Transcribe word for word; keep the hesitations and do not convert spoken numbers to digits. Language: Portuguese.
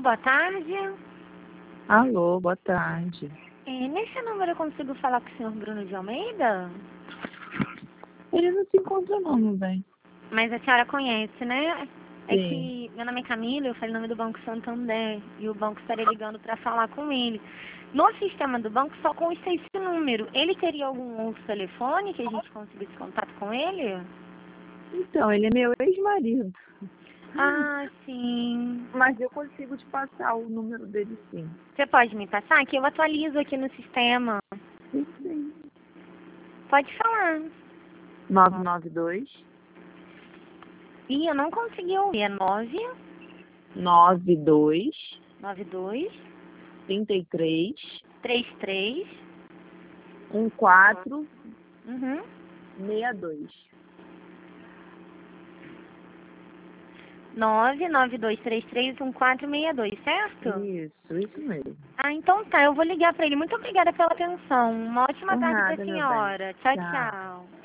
boa tarde. Alô, boa tarde. É, nesse número eu consigo falar com o senhor Bruno de Almeida? Ele não se encontra não, meu bem. Mas a senhora conhece, né? É Sim. que meu nome é Camila, eu falei o nome do Banco Santander. E o banco estaria ligando para falar com ele. No sistema do banco só consta esse número. Ele teria algum outro telefone que a gente conseguisse contato com ele? Então, ele é meu ex-marido. Ah, sim. Mas eu consigo te passar o número dele, sim. Você pode me passar? Que eu atualizo aqui no sistema. Sim, sim. Pode falar. nove nove dois, Ih, eu não consegui ouvir. É nove nove dois, nove dois trinta e três, três três um quatro uhum. seis dois. nove nove dois três três um quatro seis dois, certo? Isso, isso mesmo. Ah, então tá, eu vou ligar pra ele. Muito obrigada pela atenção. Uma ótima Por tarde pra nada, meu bem. senhora. Tchau, Tchau. tchau.